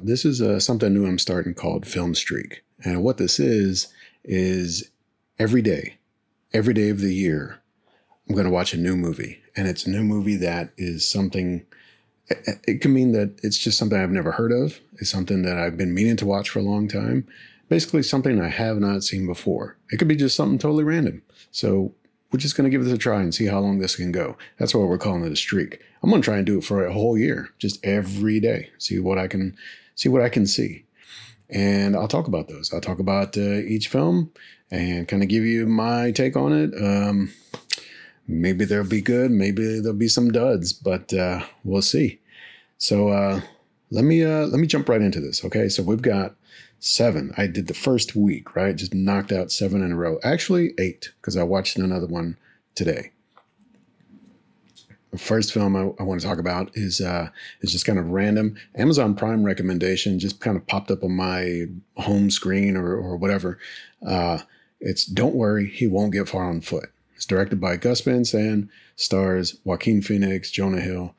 This is something new I'm starting called Film Streak. And what this is every every day of the year, I'm going to watch a new movie. And it's a new movie that is something, it can mean that it's just something I've never heard of. It's something that I've been meaning to watch for a long time. Basically, something I have not seen before. It could be just something totally random. So we're just going to give this a try and see how long this can go. That's why we're calling it a streak. I'm going to try and do it for a whole year, just every day. See what I can see. And I'll talk about those. I'll talk about each film and kind of give you my take on it. Maybe they'll be good. Maybe there'll be some duds, but we'll see. So let me jump right into this. Okay, so we've got 7. I did the first week, right? Just knocked out 7 in a row. Actually, 8, because I watched another one today. The first film I want to talk about is just kind of random. Amazon Prime recommendation just kind of popped up on my home screen or whatever. It's Don't Worry, He Won't Get Far on Foot. It's directed by Gus Van Sant, stars Joaquin Phoenix, Jonah Hill.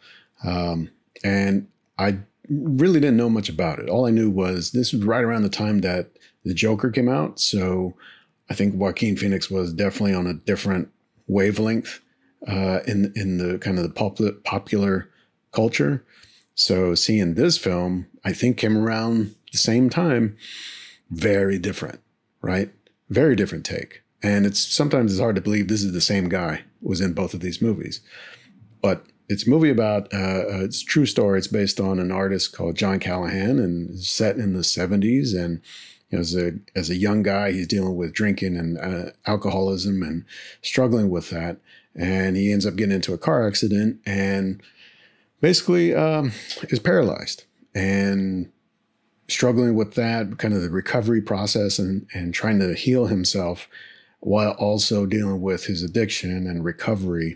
And I really didn't know much about it. All I knew was this was right around the time that The Joker came out. So I think Joaquin Phoenix was definitely on a different wavelength in the kind of the popular culture. So seeing this film, I think came around the same time. Very different, right? Very different take. And sometimes it's hard to believe this is the same guy who was in both of these movies. But it's a movie about, it's a true story. It's based on an artist called John Callahan and set in the 70s. And you know, as a young guy, he's dealing with drinking and alcoholism and struggling with that. And he ends up getting into a car accident and basically is paralyzed and struggling with that, kind of the recovery process and trying to heal himself while also dealing with his addiction and recovery.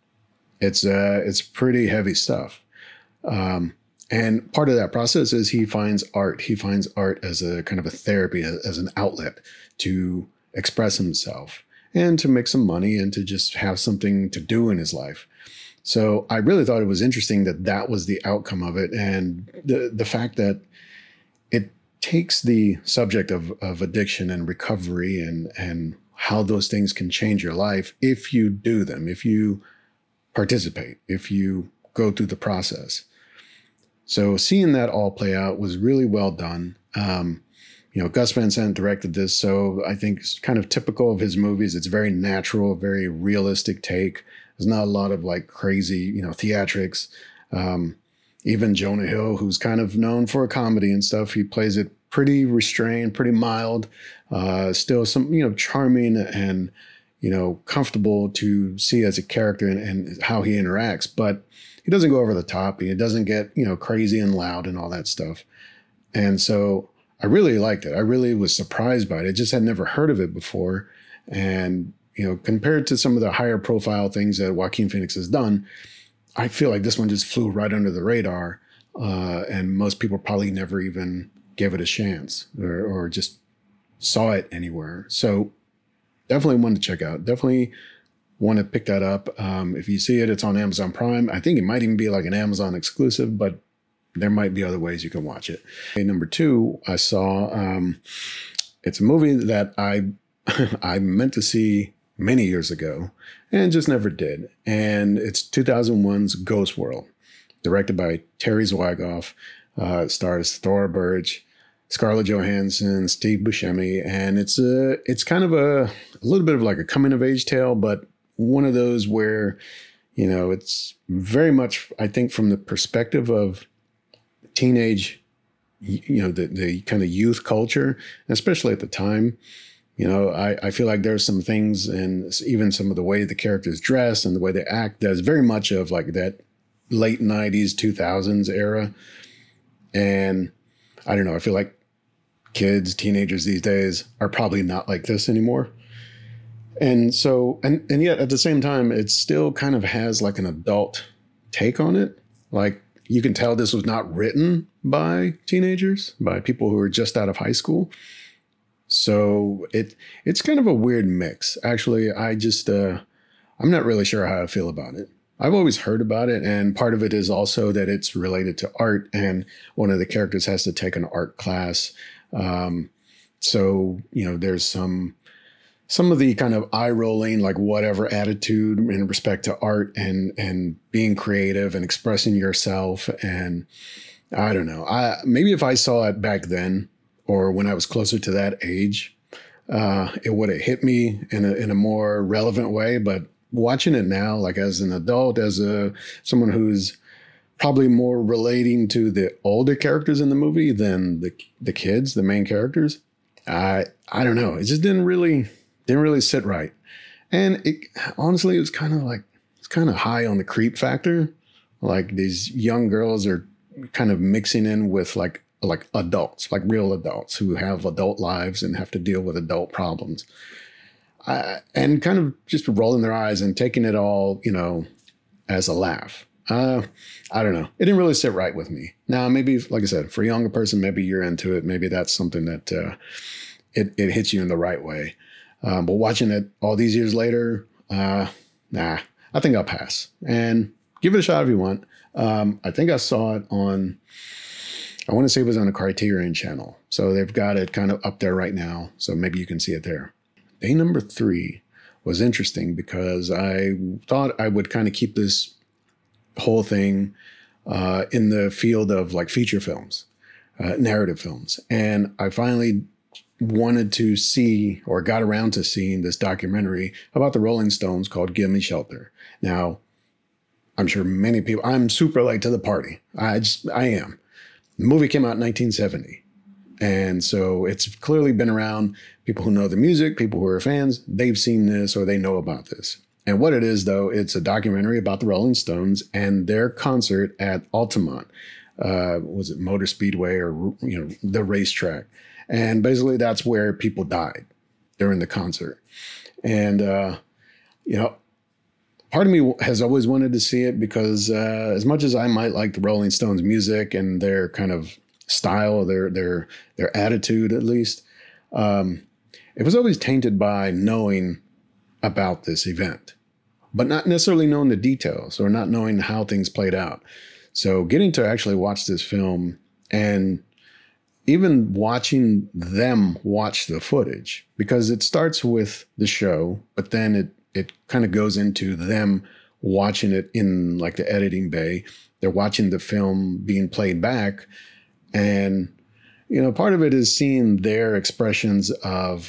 It's pretty heavy stuff. And part of that process is he finds art. He finds art as a kind of a therapy, as an outlet to express himself and to make some money and to just have something to do in his life. So I really thought it was interesting that was the outcome of it. And the fact that it takes the subject of addiction and recovery and how those things can change your life if you do them, if you participate, if you go through the process. So seeing that all play out was really well done. Gus Van Sant directed this, so I think it's kind of typical of his movies. It's very natural, very realistic take. There's not a lot of like crazy, theatrics. Even Jonah Hill, who's kind of known for a comedy and stuff, he plays it pretty restrained, pretty mild, still some, charming and, comfortable to see as a character and how he interacts. But he doesn't go over the top. He doesn't get, crazy and loud and all that stuff. And so I really liked it. I really was surprised by it. I just had never heard of it before. And, compared to some of the higher profile things that Joaquin Phoenix has done, I feel like this one just flew right under the radar. And most people probably never even gave it a chance or just saw it anywhere. So definitely one to check out. Definitely want to pick that up. If you see it, it's on Amazon Prime. I think it might even be like an Amazon exclusive, but there might be other ways you can watch it. Okay, number 2, I saw, it's a movie that I meant to see many years ago and just never did. And it's 2001's Ghost World, directed by Terry Zwigoff. It stars Thora Birch, Scarlett Johansson, Steve Buscemi, and it's kind of a little bit of like a coming of age tale, but one of those where, it's very much, I think, from the perspective of teenage, the kind of youth culture, especially at the time. I feel like there's some things and even some of the way the characters dress and the way they act that's very much of like that late 90s, 2000s era. And I don't know, I feel like teenagers these days are probably not like this anymore. And so, and yet at the same time, it still kind of has like an adult take on it. Like you can tell this was not written by teenagers, by people who are just out of high school. So it's kind of a weird mix. Actually, I'm not really sure how I feel about it. I've always heard about it, and part of it is also that it's related to art, and one of the characters has to take an art class. Um, so there's some of the kind of eye rolling, like whatever attitude in respect to art and being creative and expressing yourself. And I don't know, maybe if I saw it back then or when I was closer to that age, it would have hit me in a more relevant way. But watching it now, like as an adult, as someone who's probably more relating to the older characters in the movie than the kids, the main characters, I don't know. It just didn't really sit right. And it honestly, it was kind of like, it's kind of high on the creep factor. Like these young girls are kind of mixing in with like adults, like real adults who have adult lives and have to deal with adult problems. And kind of just rolling their eyes and taking it all, as a laugh. I don't know. It didn't really sit right with me. Now, maybe, like I said, for a younger person, maybe you're into it. Maybe that's something that it hits you in the right way. But watching it all these years later, nah, I think I'll pass and give it a shot if you want. I think I saw it on, I want to say it was on a Criterion channel. So they've got it kind of up there right now. So maybe you can see it there. Day number 3 was interesting because I thought I would kind of keep this whole thing in the field of like feature films, narrative films. And I finally wanted to see, or got around to seeing, this documentary about the Rolling Stones called Gimme Shelter. Now, I'm sure many people, I'm super late to the party. I am. The movie came out in 1970. And so it's clearly been around. People who know the music, people who are fans, they've seen this or they know about this. And what it is, though, it's a documentary about the Rolling Stones and their concert at Altamont. Was it Motor Speedway or, the racetrack? And basically that's where people died during the concert. And, part of me has always wanted to see it because as much as I might like the Rolling Stones music and their kind of style, their attitude at least, it was always tainted by knowing about this event, but not necessarily knowing the details or not knowing how things played out. So getting to actually watch this film and even watching them watch the footage, because it starts with the show, but then it kind of goes into them watching it in like the editing bay. They're watching the film being played back. And, part of it is seeing their expressions of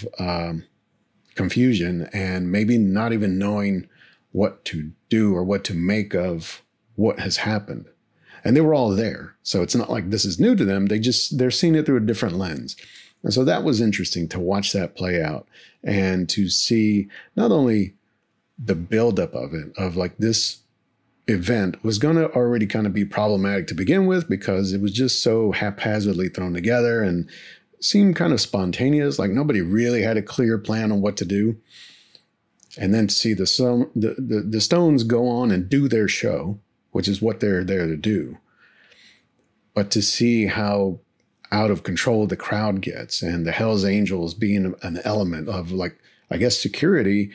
confusion and maybe not even knowing what to do or what to make of what has happened. And they were all there. So it's not like this is new to them. They're seeing it through a different lens. And so that was interesting to watch that play out and to see not only the buildup of it, of like this event was going to already kind of be problematic to begin with because it was just so haphazardly thrown together and seemed kind of spontaneous, like nobody really had a clear plan on what to do. And then to see the Stones go on and do their show, which is what they're there to do. But to see how out of control the crowd gets and the Hells Angels being an element of, like, I guess, security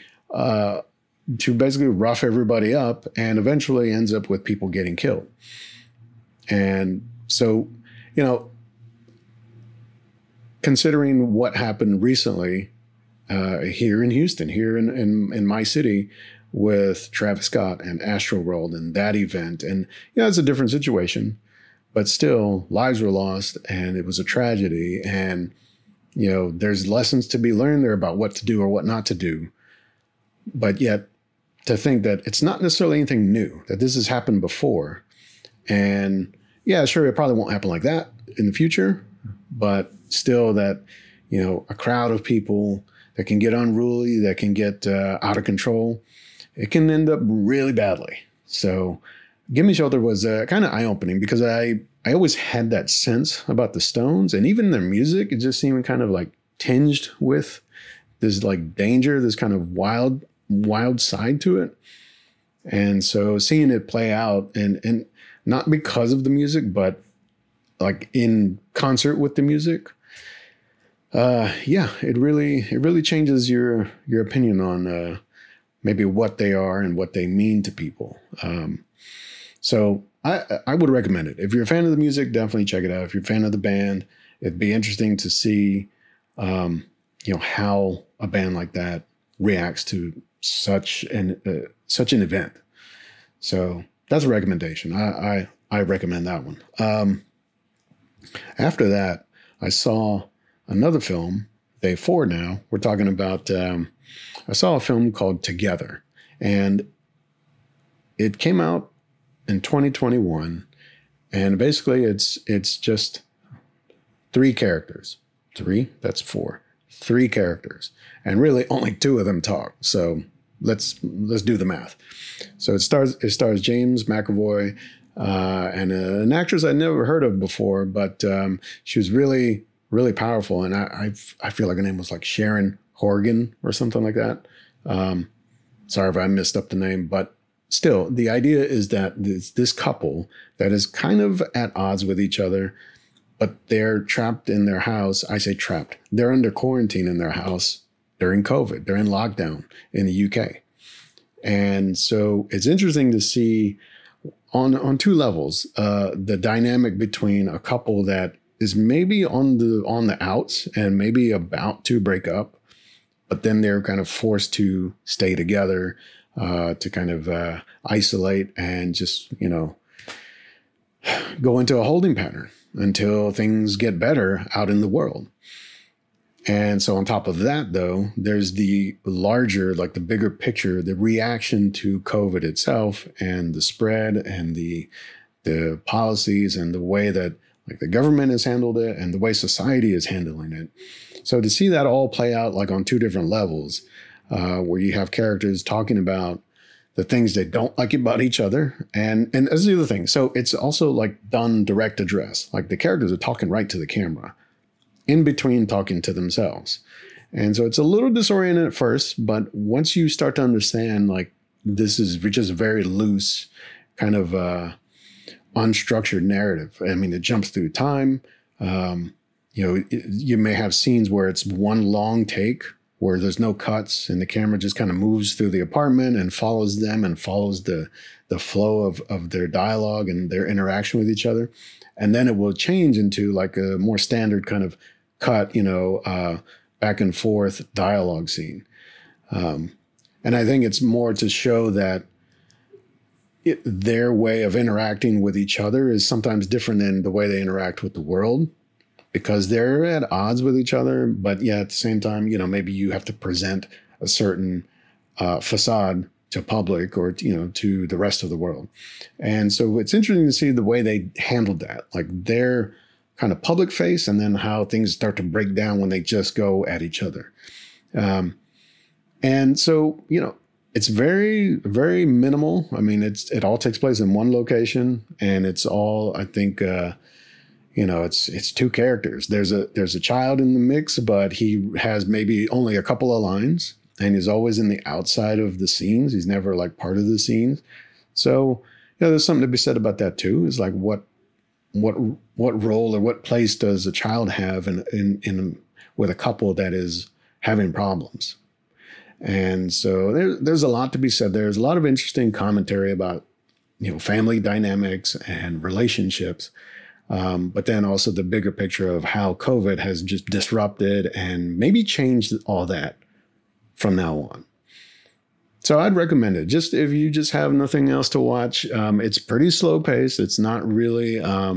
to basically rough everybody up and eventually ends up with people getting killed. And so, considering what happened recently here in Houston, here in my city, with Travis Scott and Astroworld and that event. And, it's a different situation, but still lives were lost and it was a tragedy. And, there's lessons to be learned there about what to do or what not to do. But yet to think that it's not necessarily anything new, that this has happened before. And yeah, sure, it probably won't happen like that in the future, but still that, a crowd of people that can get unruly, that can get out of control, it can end up really badly. So Gimme Shelter was kind of eye-opening because I always had that sense about the Stones, and even their music, it just seemed kind of like tinged with this like danger, this kind of wild side to it. And so seeing it play out, and not because of the music, but like in concert with the music, it really changes your opinion on maybe what they are and what they mean to people. So I would recommend it. If you're a fan of the music, definitely check it out. If you're a fan of the band, it'd be interesting to see, how a band like that reacts to such an event. So that's a recommendation. I recommend that one. After that, I saw another film. Day 4 now. We're talking about. I saw a film called Together, and it came out in 2021, and basically it's just 3 characters. 3? That's 4. 3 characters, and really only 2 of them talk. So let's do the math. So it stars James McAvoy and an actress I'd never heard of before, but she was really, really powerful, and I feel like her name was like Sharon Horgan or something like that. Sorry if I messed up the name, but still, the idea is that this couple that is kind of at odds with each other, but they're trapped in their house. I say trapped. They're under quarantine in their house during COVID. They're in lockdown in the UK. And so it's interesting to see on 2 levels, the dynamic between a couple that is maybe on the outs and maybe about to break up, but then they're kind of forced to stay together, to kind of isolate and just, go into a holding pattern until things get better out in the world. And so on top of that, though, there's the larger, like the bigger picture, the reaction to COVID itself and the spread and the policies and the way that like the government has handled it and the way society is handling it. So to see that all play out like on 2 different levels, where you have characters talking about the things they don't like about each other. And that's the other thing. So it's also like done direct address. Like the characters are talking right to the camera in between talking to themselves. And so it's a little disorienting at first, but once you start to understand, like this is just a very loose kind of unstructured narrative. I mean, it jumps through time. You may have scenes where it's one long take where there's no cuts and the camera just kind of moves through the apartment and follows them and follows the flow of their dialogue and their interaction with each other. And then it will change into like a more standard kind of cut, back and forth dialogue scene. And I think it's more to show that their way of interacting with each other is sometimes different than the way they interact with the world, because they're at odds with each other. But yeah, at the same time, maybe you have to present a certain facade to public or, to the rest of the world. And so it's interesting to see the way they handled that, like their kind of public face and then how things start to break down when they just go at each other. And so, it's very, very minimal. I mean, it all takes place in one location, and it's all, I think, it's 2 characters. There's a child in the mix, but he has maybe only a couple of lines, and he's always in the outside of the scenes. He's never like part of the scenes. So, there's something to be said about that too. Is like what role or what place does a child have in with a couple that is having problems? And so there's a lot to be said. There's a lot of interesting commentary about, family dynamics and relationships. But then also the bigger picture of how COVID has just disrupted and maybe changed all that from now on. So I'd recommend it. Just if you just have nothing else to watch, it's pretty slow paced. It's not really,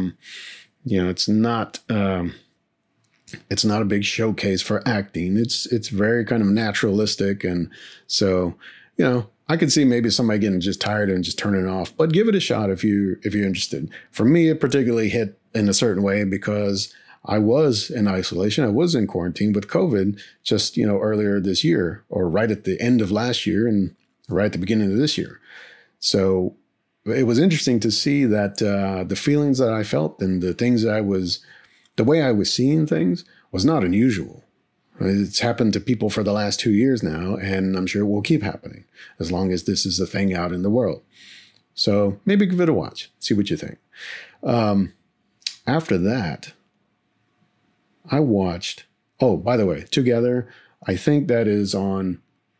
it's not a big showcase for acting. It's very kind of naturalistic. And so, I could see maybe somebody getting just tired and just turning it off, but give it a shot if you're interested. For me, it particularly hit in a certain way because I was in isolation. I was in quarantine with COVID just, earlier this year, or right at the end of last year and right at the beginning of this year. So it was interesting to see that the feelings that I felt and the way I was seeing things was not unusual. It's happened to people for the last 2 years now, and I'm sure it will keep happening as long as this is a thing out in the world. So maybe give it a watch, see what you think. After that, I watched, by the way, Together, I think that is on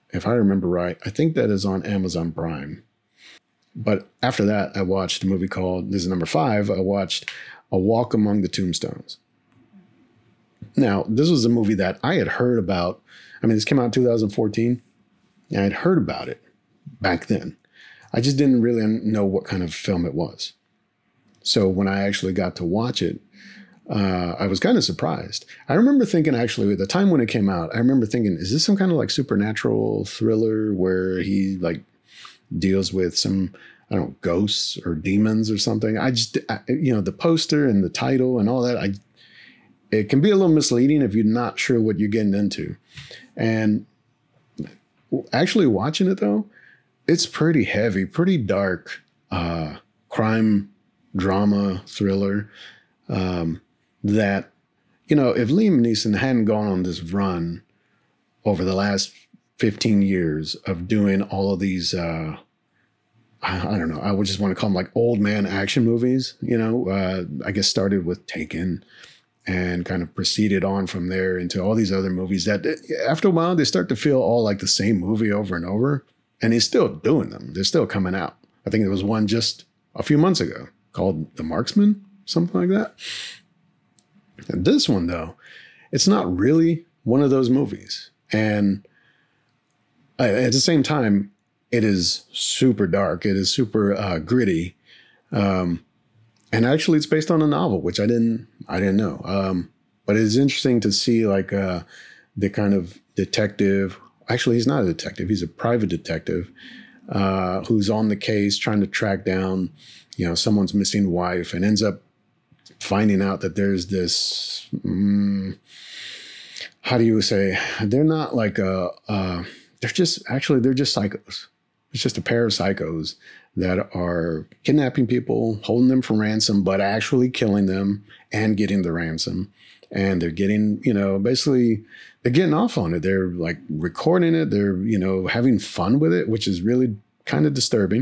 if I remember right. I think that is on Amazon Prime. But after that, I watched a movie called, this is number 5, I watched A Walk Among the Tombstones. Now, this was a movie that I had heard about. I mean, this came out in 2014, and I'd heard about it back then. I just didn't really know what kind of film it was. So when I actually got to watch it, I was kind of surprised. I remember thinking, actually, at the time when it came out, I remember thinking, is this some kind of like supernatural thriller where he like deals with some, I don't know, ghosts or demons or something? The poster and the title and all that, it can be a little misleading if you're not sure what you're getting into. And actually watching it though, it's pretty heavy, pretty dark, crime, drama, thriller, that, if Liam Neeson hadn't gone on this run over the last 15 years of doing all of these, I don't know, I would just want to call them like old man action movies, I guess started with Taken and kind of proceeded on from there into all these other movies that after a while, they start to feel all like the same movie over and over. And he's still doing them. They're still coming out. I think there was one just a few months ago called The Marksman, something like that. And this one, though, it's not really one of those movies. And at the same time, it is super dark. It is super gritty. And actually, it's based on a novel, which I didn't know. But it's interesting to see like the kind of detective. Actually, he's not a detective. He's a private detective who's on the case trying to track down, someone's missing wife, and ends up finding out that there's this, how do you say, they're not like they're just psychos. It's just a pair of psychos that are kidnapping people, holding them for ransom, but actually killing them and getting the ransom. And they're getting, basically they're getting off on it. They're like recording it. They're, having fun with it, which is really kind of disturbing.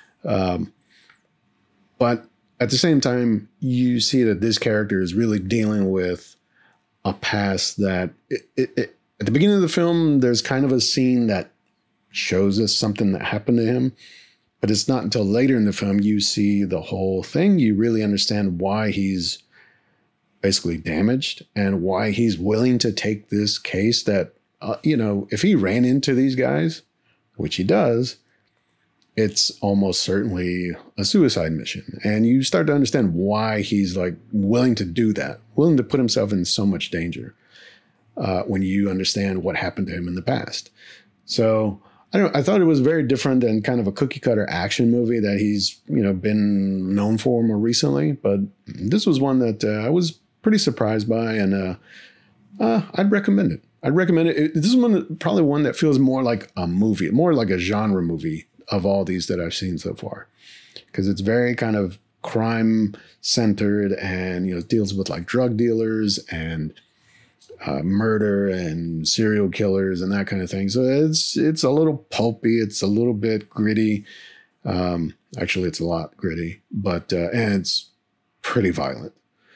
But at the same time, you see that this character is really dealing with a past that at the beginning of the film, there's kind of a scene that shows us something that happened to him. But it's not until later in the film you see the whole thing. You really understand why he's basically damaged and why he's willing to take this case that, if he ran into these guys, which he does, it's almost certainly a suicide mission. And you start to understand why he's like willing to do that, willing to put himself in so much danger when you understand what happened to him in the past. So I thought it was very different than kind of a cookie cutter action movie that he's, been known for more recently. But this was one that I was pretty surprised by, and I'd recommend it. This is probably one that feels more like a movie, more like a genre movie of all these that I've seen so far, because it's very kind of crime centered and, deals with like drug dealers and murder and serial killers and that kind of thing. So it's a little pulpy. It's a little bit gritty. Actually, it's a lot gritty, but and it's pretty violent.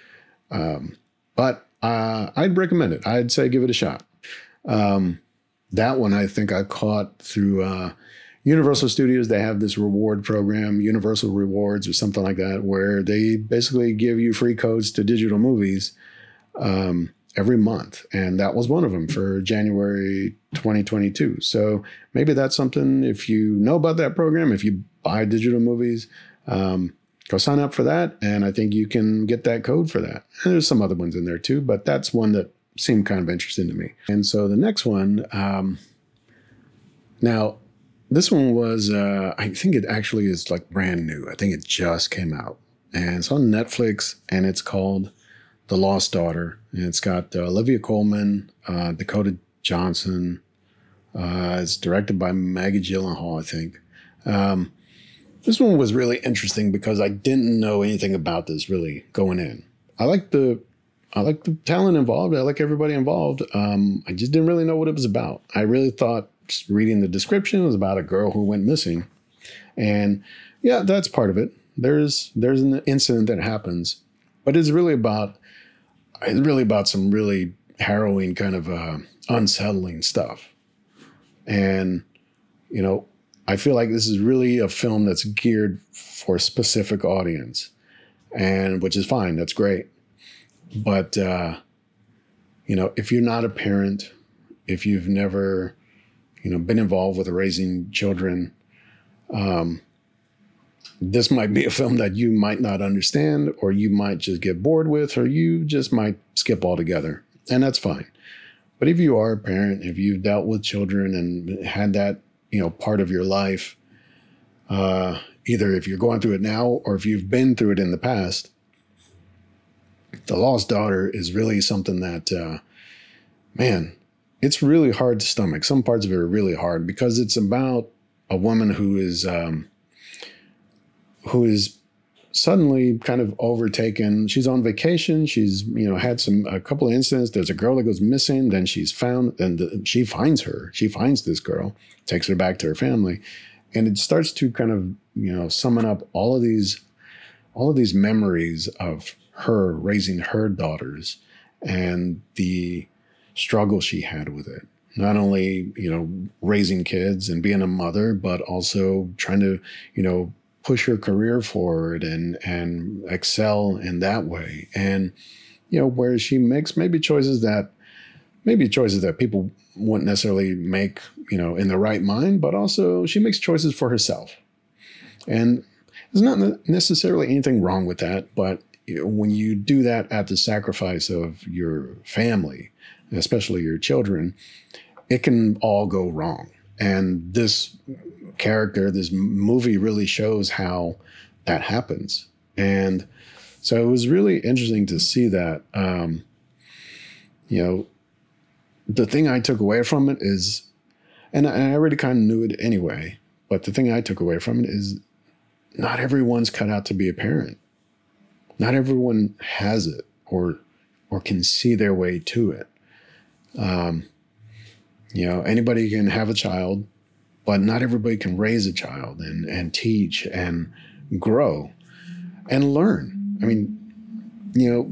But I'd recommend it. I'd say give it a shot. That one I think I caught through Universal Studios. They have this reward program, Universal Rewards or something like that, where they basically give you free codes to digital movies every month. And that was one of them for January 2022. So maybe that's something, if you know about that program, if you buy digital movies, go sign up for that. And I think you can get that code for that. And there's some other ones in there too, but that's one that seemed kind of interesting to me. And so the next one, now this one was, I think it actually is like brand new. I think it just came out and it's on Netflix and it's called The Lost Daughter. And it's got Olivia Colman, Dakota Johnson. It's directed by Maggie Gyllenhaal, I think. This one was really interesting because I didn't know anything about this really going in. I like the talent involved. I like everybody involved. I just didn't really know what it was about. I really thought, just reading the description, it was about a girl who went missing. And yeah, that's part of it. There's an incident that happens, but it's really about some really harrowing kind of unsettling stuff. And, you know, I feel like this is really a film that's geared for a specific audience, and which is fine. That's great. But, you know, if you're not a parent, if you've never, you know, been involved with raising children, this might be a film that you might not understand, or you might just get bored with, or you just might skip altogether. And that's fine. But if you are a parent, if you've dealt with children and had that, you know, part of your life, either if you're going through it now or if you've been through it in the past, The Lost Daughter is really something that, man, it's really hard to stomach. Some parts of it are really hard because it's about a woman who is suddenly kind of overtaken. She's on vacation. She's, you know, had a couple of incidents. There's a girl that goes missing. Then she's found, and she finds her. She finds this girl, takes her back to her family, and it starts to kind of, you know, summon up all of these memories of her raising her daughters and the struggle she had with it. Not only, you know, raising kids and being a mother, but also trying to, you know, push her career forward and excel in that way. And, you know, where she makes maybe choices that people wouldn't necessarily make, you know, in the right mind, but also she makes choices for herself. And there's not necessarily anything wrong with that, but you know, when you do that at the sacrifice of your family, especially your children, it can all go wrong. And this movie really shows how that happens. And so it was really interesting to see that, you know, the thing I took away from it is, and I already kind of knew it anyway, but the thing I took away from it is not everyone's cut out to be a parent. Not everyone has it or can see their way to it. You know, anybody can have a child, but not everybody can raise a child and teach and grow and learn. I mean, you know,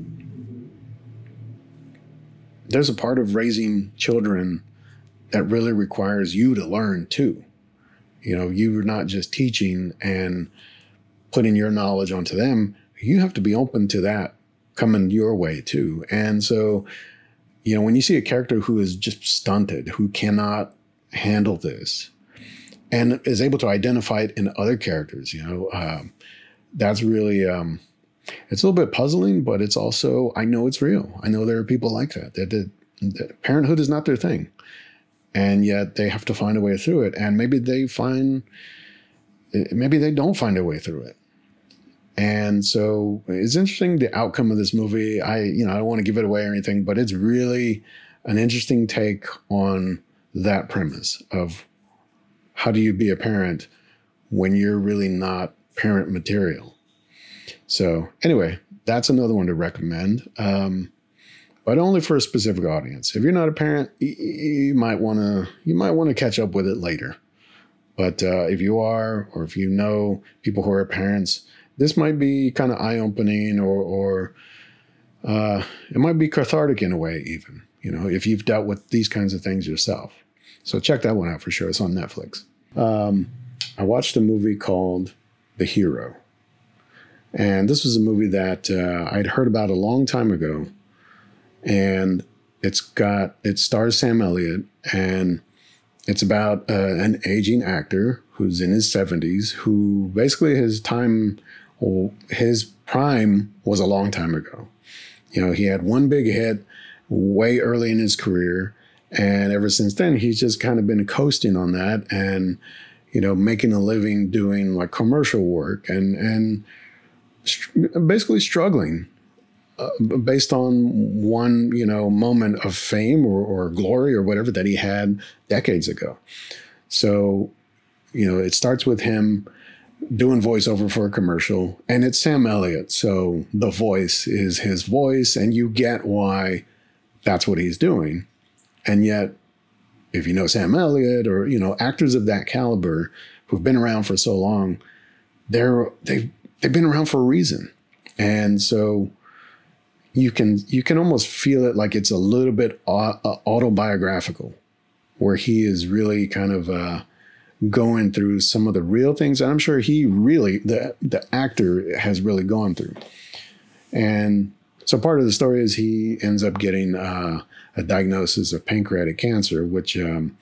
there's a part of raising children that really requires you to learn too. You know, you're not just teaching and putting your knowledge onto them. You have to be open to that coming your way too. And so, you know, when you see a character who is just stunted, who cannot handle this, and is able to identify it in other characters, you know, that's really, it's a little bit puzzling, but it's also, I know it's real. I know there are people like that, that parenthood is not their thing. And yet they have to find a way through it. And maybe they don't find a way through it. And so it's interesting, the outcome of this movie. I don't want to give it away or anything, but it's really an interesting take on that premise of how do you be a parent when you're really not parent material. So anyway, that's another one to recommend, but only for a specific audience. If you're not a parent, you might want to catch up with it later. But if you are, or if you know people who are parents, this might be kind of eye-opening, or it might be cathartic in a way, even, you know, if you've dealt with these kinds of things yourself. So check that one out for sure. It's on Netflix. I watched a movie called The Hero. And this was a movie that I'd heard about a long time ago. And it stars Sam Elliott, and it's about an aging actor who's in his 70s, who basically his prime was a long time ago. You know, he had one big hit way early in his career, and ever since then, he's just kind of been coasting on that and, you know, making a living doing like commercial work and basically struggling based on one, you know, moment of fame or glory or whatever that he had decades ago. So, you know, it starts with him doing voiceover for a commercial, and it's Sam Elliott. So the voice is his voice, and you get why that's what he's doing. And yet, if you know Sam Elliott, or, you know, actors of that caliber who've been around for so long, they've been around for a reason. And so you can almost feel it like it's a little bit autobiographical where he is really kind of going through some of the real things. And I'm sure he really, the actor has really gone through. And so part of the story is he ends up getting a diagnosis of pancreatic cancer, which,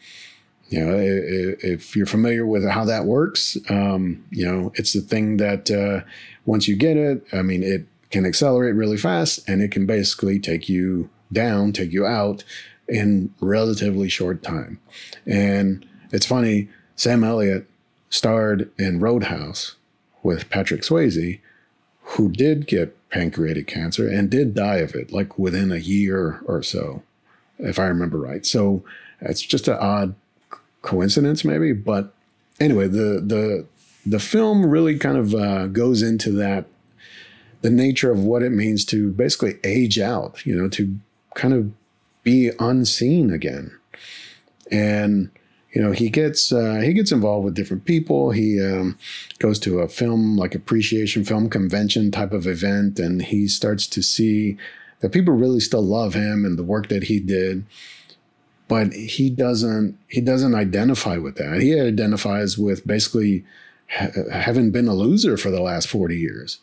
if you're familiar with how that works, it's the thing that once you get it, I mean, it can accelerate really fast, and it can basically take you down, take you out in relatively short time. And it's funny, Sam Elliott starred in Roadhouse with Patrick Swayze, who did get pancreatic cancer and did die of it, like within a year or so, if I remember right. So it's just an odd coincidence, maybe. But anyway, the film really kind of goes into that, the nature of what it means to basically age out, to kind of be unseen again. And he gets involved with different people. He goes to a film appreciation film convention type of event, and he starts to see that people really still love him and the work that he did. But he doesn't identify with that. He identifies with basically having been a loser for the last 40 years.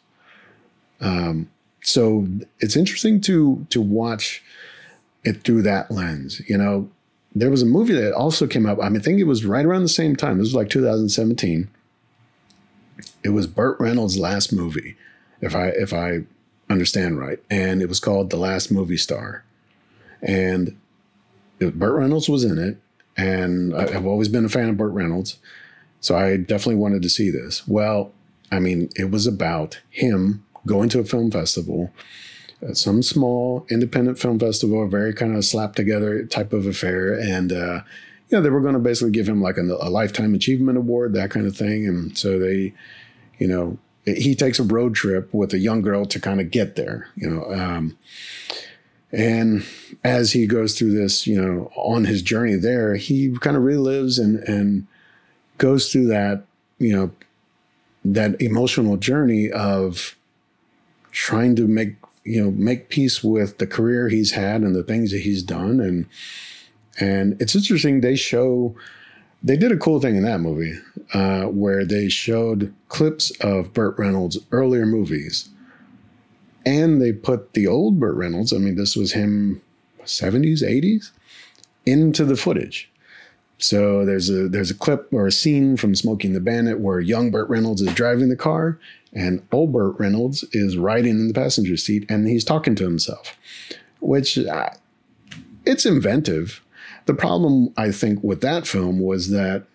So it's interesting to watch it through that lens. There was a movie that also came up. I think it was right around the same time. This was like 2017. It was Burt Reynolds' last movie, if I understand right. And it was called The Last Movie Star. And Burt Reynolds was in it. And I've always been a fan of Burt Reynolds. So I definitely wanted to see this. Well, it was about him going to a film festival, some small independent film festival, a very kind of slapped together type of affair. And, they were going to basically give him like a lifetime achievement award, that kind of thing. And so they, he takes a road trip with a young girl to kind of get there, and as he goes through this, on his journey there, he kind of relives and goes through that, that emotional journey of trying to make peace with the career he's had and the things that he's done. And it's interesting. They did a cool thing in that movie where they showed clips of Burt Reynolds' earlier movies, and they put the old Burt Reynolds, this was him 70s, 80s, into the footage. So there's a clip or a scene from Smokey and the Bandit where young Burt Reynolds is driving the car and old Burt Reynolds is riding in the passenger seat, and he's talking to himself, which it's inventive. The problem, I think, with that film was that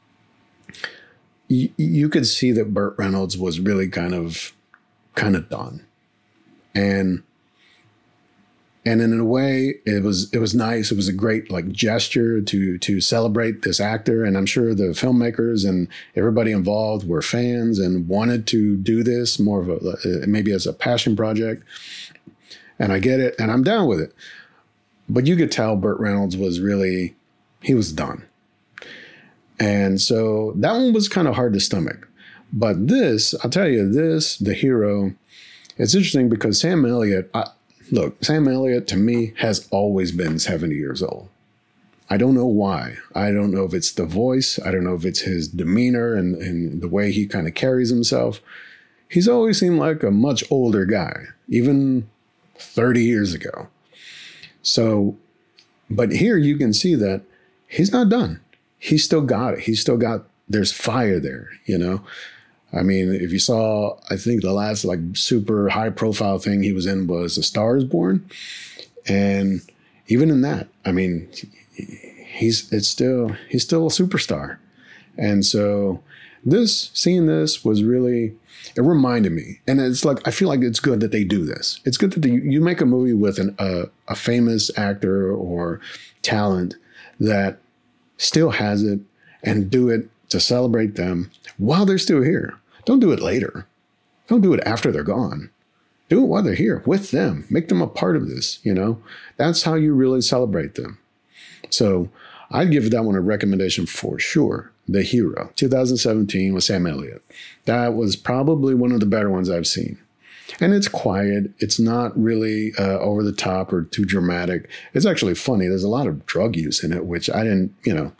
you could see that Burt Reynolds was really kind of done. And in a way, it was nice. It was a great gesture to celebrate this actor. And I'm sure the filmmakers and everybody involved were fans and wanted to do this more of maybe as a passion project. And I get it, and I'm down with it. But you could tell Burt Reynolds he was done. And so that one was kind of hard to stomach. But this, I'll tell you, The Hero, it's interesting because Sam Elliott, Sam Elliott to me has always been 70 years old. I don't know why. I don't know if it's the voice. I don't know if it's his demeanor and the way he kind of carries himself. He's always seemed like a much older guy, even 30 years ago. So, but here you can see that he's not done. He's still got it. There's fire there, if you saw, I think the last super high profile thing he was in was A Star Is Born. And even in that, he's still a superstar. And so seeing this was really, it reminded me. And it's I feel like it's good that they do this. It's good that you make a movie with a famous actor or talent that still has it, and do it to celebrate them while they're still here. Don't do it later. Don't do it after they're gone. Do it while they're here with them. Make them a part of this, That's how you really celebrate them. So I'd give that one a recommendation for sure. The Hero, 2017 with Sam Elliott. That was probably one of the better ones I've seen. And it's quiet. It's not really over the top or too dramatic. It's actually funny. There's a lot of drug use in it, which I didn't,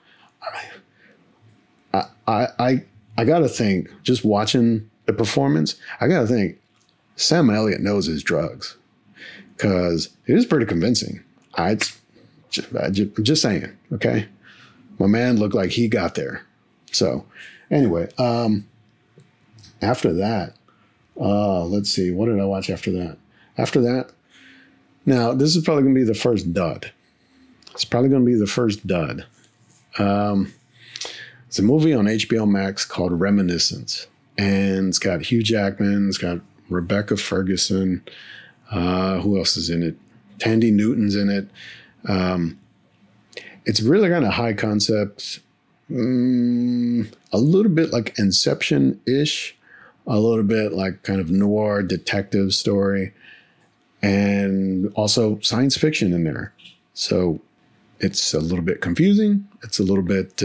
I got to think, just watching the performance, I got to think Sam Elliott knows his drugs because it is pretty convincing. I'm just saying, okay? My man looked like he got there. So anyway, after that, let's see, what did I watch after that? After that, now this is probably going to be the first dud. It's probably going to be the first dud. It's a movie on HBO Max called Reminiscence. And it's got Hugh Jackman. It's got Rebecca Ferguson. Who else is in it? Tandy Newton's in it. It's really kind of high concept. A little bit like Inception-ish. A little bit like kind of noir detective story. And also science fiction in there. So it's a little bit confusing. It's a little bit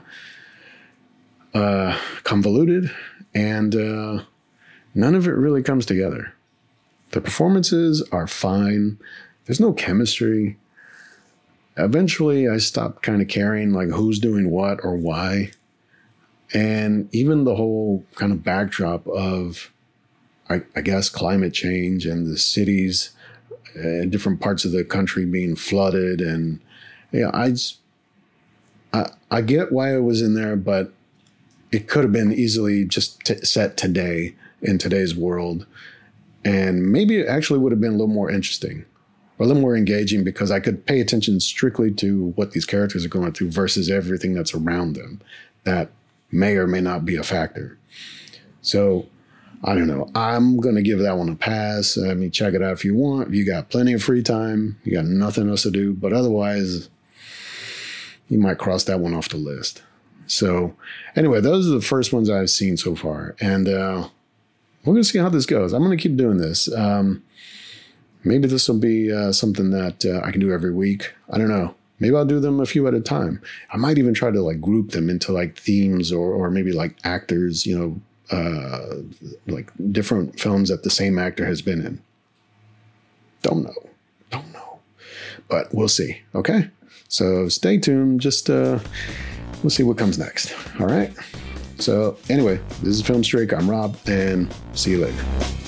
convoluted. And none of it really comes together. The performances are fine. There's no chemistry. Eventually, I stopped kind of caring like who's doing what or why. And even the whole kind of backdrop of, I guess, climate change and the cities in different parts of the country being flooded. And I get why it was in there, but it could have been easily just set today in today's world. And maybe it actually would have been a little more interesting or a little more engaging because I could pay attention strictly to what these characters are going through versus everything that's around them that may or may not be a factor. So I don't know. I'm going to give that one a pass. I mean, check it out if you want. You got plenty of free time. You got nothing else to do. But otherwise, you might cross that one off the list. So anyway, those are the first ones I've seen so far. And we're going to see how this goes. I'm going to keep doing this. Maybe this will be something that I can do every week. I don't know. Maybe I'll do them a few at a time. I might even try to like group them into like themes or maybe like actors, like different films that the same actor has been in. Don't know. But we'll see. Okay. So stay tuned. Just we'll see what comes next. All right. So anyway, this is Film Streak. I'm Rob, and see you later.